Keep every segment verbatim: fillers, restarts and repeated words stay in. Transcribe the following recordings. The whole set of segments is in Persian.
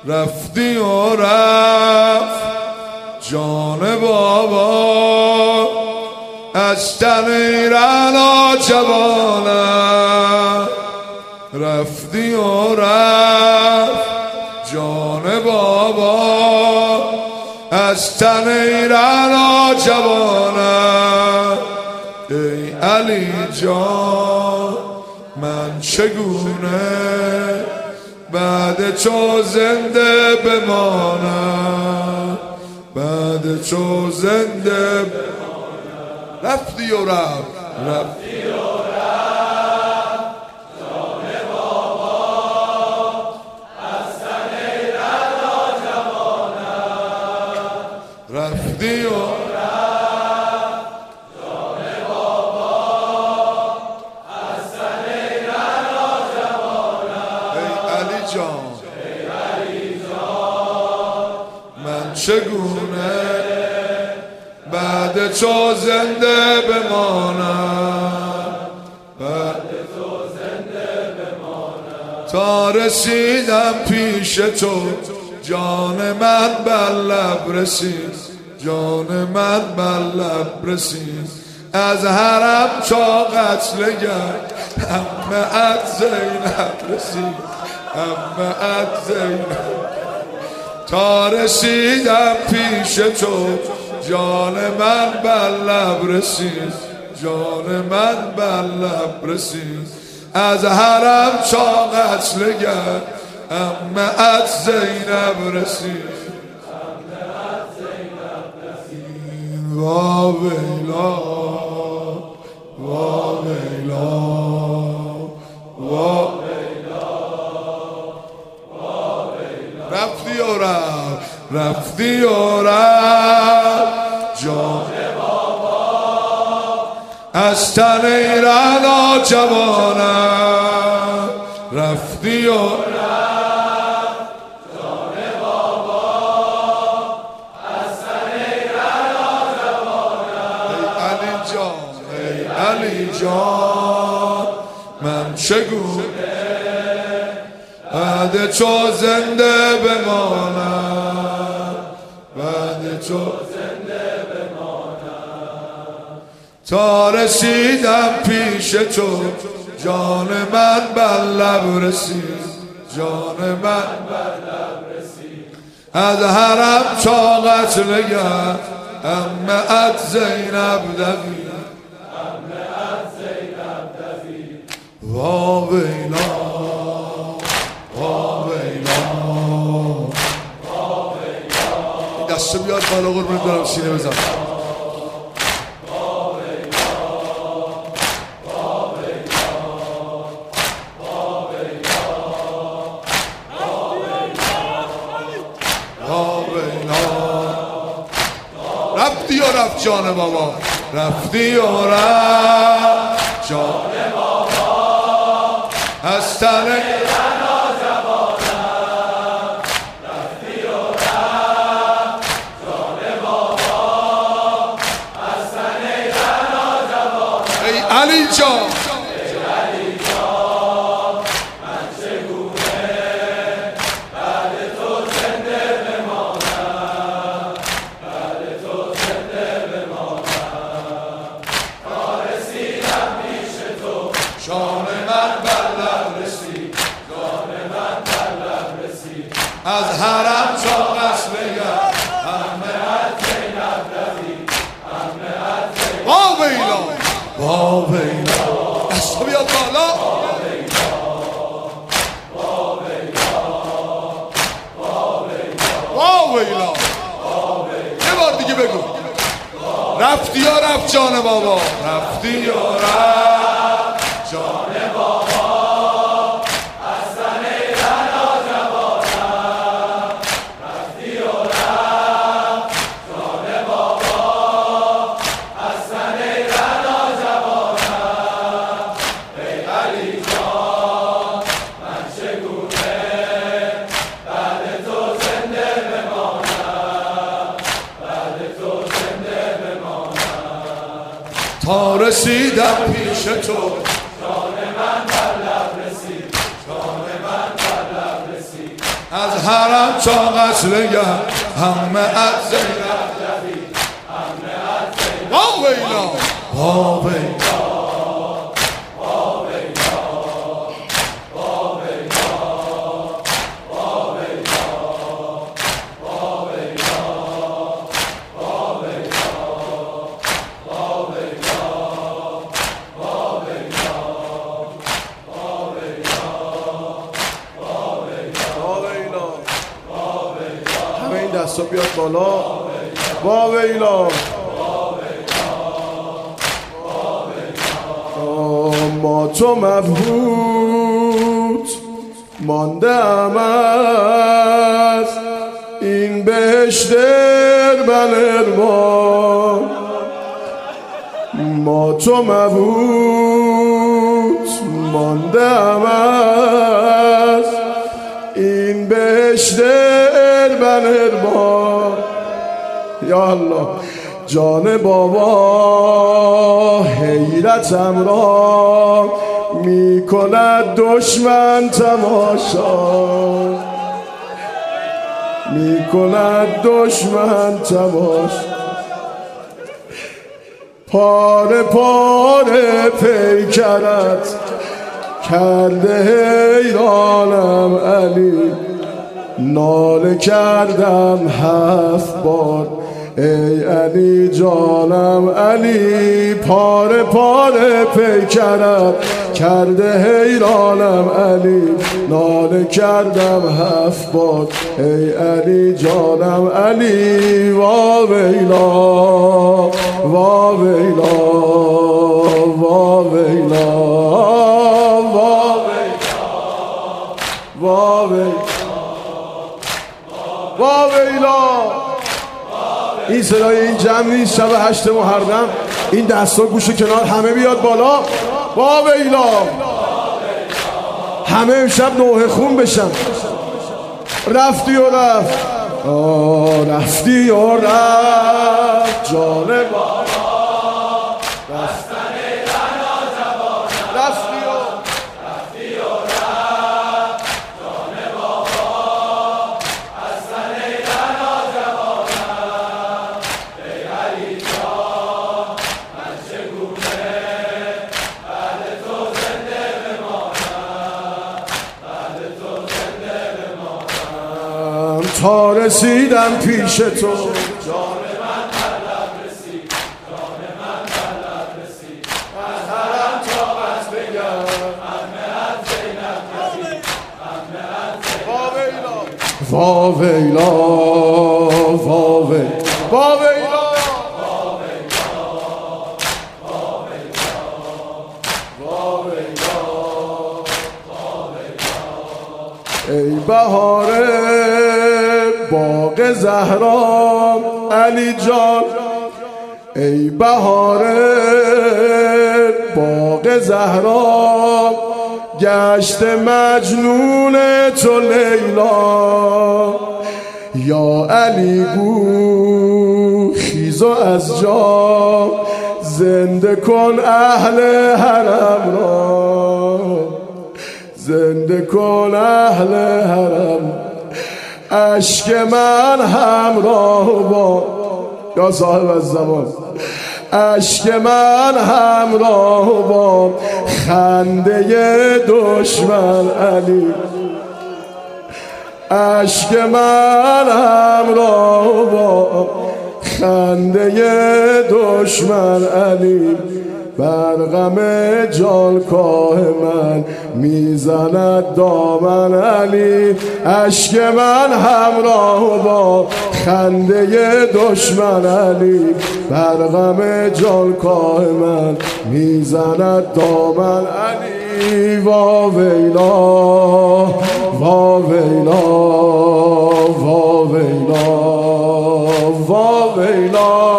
رفتی و رفت جان بابا از تن ایران جوانم. رفتی و رفت جان بابا از تن ایران جوانم. ای علی جان من چگونه بعد تو زنده بمانم، بعد تو زنده بمانم. رفتی و رفت رفتی و رفت جان بابا از تن ایران جوانم. رفتی و چگونه بعد تو زنده بمانم، بعد تو زنده بمانم. تا رسیدم پیش تو جان من بر لب رسید، جان من بر لب رسید. از حرم تا قتلگر همه ات زینب رسید، همه ات زینب. تا رسیدم پیش تو جان من بر لب رسید، جان من بر لب رسید. از حرم تا قتلگر عمه ات زینب رسید، عمه ات زینب رسید. وا ویلا وا ویلا وا رفتی و رفت رفتی و رفت جان بابا از تن ایران جوانم. رفتی و رفت جان بابا از تن ایران جوانم. ای علی جان ای علی جان من چگونه بعد تو زنده بمانم، بعد تو زنده بمانم. تا رسیدم پیش تو جان من بر لب رسید، جان من بر لب رسید. از حرم تا قتلگر عمه ات زینب دوید، عمه ات زینب دوید. وا ویلا دسته بیاد بالا قربونت برم سینه بزن. رفتی و رفت جان بابا، رفتی و رفت جان بابا از تن علی جان علی جان من چگونه بعد تو زنده بمانم، بعد تو زنده بمانم. تا رسیدم پیش تو جان من بر لب رسید، جان من بر لب رسید. از حرم تا قصرگر همه ات زینب دوید، همه ات زینب. وا ویلا وا ویلا دست بیاد بالا. وا ویلا وا ویلا وا ویلا یه بار دیگه بگو. رفتی یا رفت جان بابا، رفتی یا رفت جان بابا از تن ایران جوانم. رفتی یا رفت جان بابا از تن ایران جوانم. ای علی جان من چگونه بعد تو زنده بمانم، بعد تو زنده بمانم. تا رسیدم پیش تو جان من بر لب رسید، جان من بر لب رسید. از حرم تا قتلگه همه از زینب با ویلا با ویلا دستا بیاد بالا با ویلا ما تو مبهوت مانده ام از این بهشت بنرمان ما تو مبهوت مانده ام از این بهشت بنرمان یا الله جان بابا حیرتم را می کند دشمن تماشا می کند دشمن تماشا پاره پاره پیکرت کرده حیرانم علی ناله کردم هفت بار ای علی جانم علی پاره پاره پیکرم کرده حیرانم علی ناله کردم هفت بار ای علی جانم علی وا ویلا وا ویلا وا ویلا وا ویلا وا ویلا این صدای این جمع نیست شب هشت محرم این دستا گوش کنار همه بیاد بالا وا ویلا همه امشب نوحه خون بشن رفتی و رفت آه رفتی و رفت جان بابا رفتن ایران زبانم رفتی و رفتی و رفت جان بابا رفتن ایران زبانم ای علی جان من چگونه بعد تو زنده بمانم بعد تو زنده بمانم تا رسیدم پیش تو جان من در لب رسید جان من در لب رسید از حرم تا قصد بگم همه از زینب رسید همه از زینب وا ویلا وا ویلا وا ویلا وا ویلا ای بهار باغ زهرا علی جان ای بهار باغ زهرا گشت مجنون تو لیلا یا علی گو خیز و از جا زنده کن اهل حرم را زنده کن اهل حرم اشک من همراه با یا صاحب از زمان اشک من همراه با خنده دشمن علی اشک من همراه با خنده دشمن علی بر غم جانکاه من میزند دامن علی اشک من همراه با خنده دشمن علی بر غم جانکاه من میزند دامن علی وا ویلا وا ویلا وا ویلا وا ویلا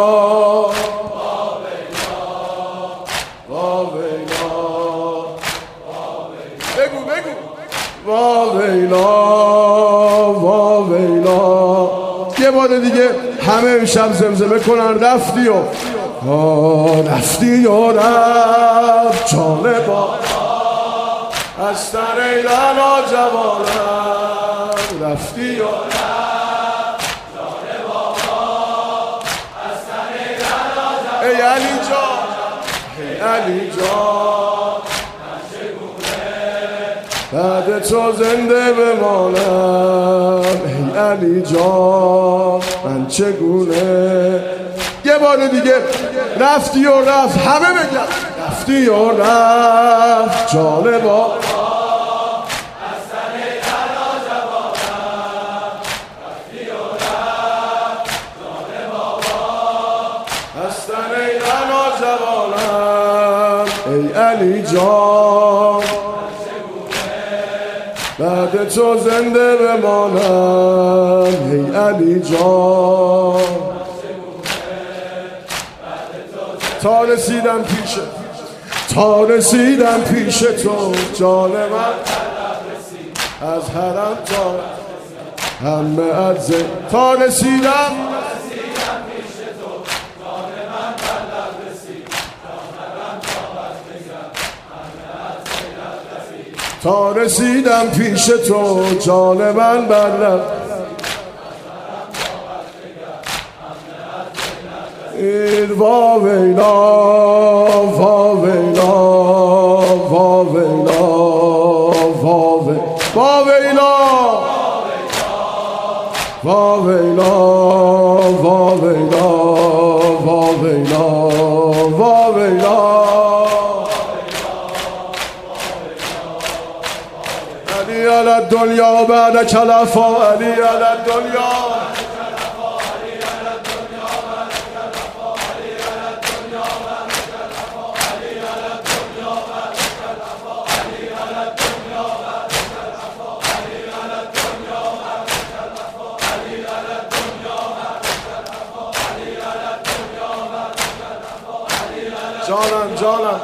وا ویلا وا ویلا یه بار دیگه همه امشب زمزمه کنن رفتی و رفتی و رفت جان بابا از سر ایران جوانم رفتی و ای علی جان ای علی جان بعد تو زنده بمانم ای علی جان من چگونه یه بار دیگه رفتی و رفت همه بگم رفتی و رفت جان با ای علی جان بعد تو زنده بمانم ای علی جان تا رسیدم پیش تا رسیدم پیش تو جان من از حرم تا همه از تا رسیدم تا رسیدم پیش تو جان من بردم این وا ویلا وا ویلا وا ویلا وا ویلا وا ویلا وا ویلا وا ویلا وا ویلا علی علی الدنیا بعد کلفا علی علی الدنیا جانم جانم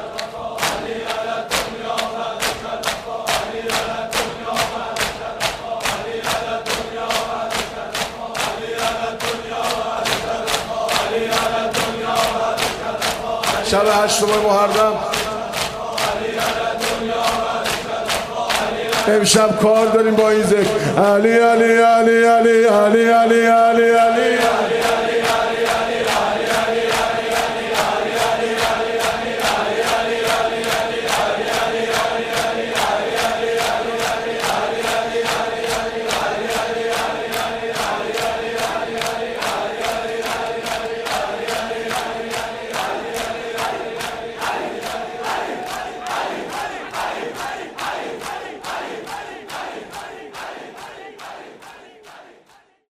شب هشتم محرم امشب کار داریم با این ذکر علی علی علی علی علی علی علی علی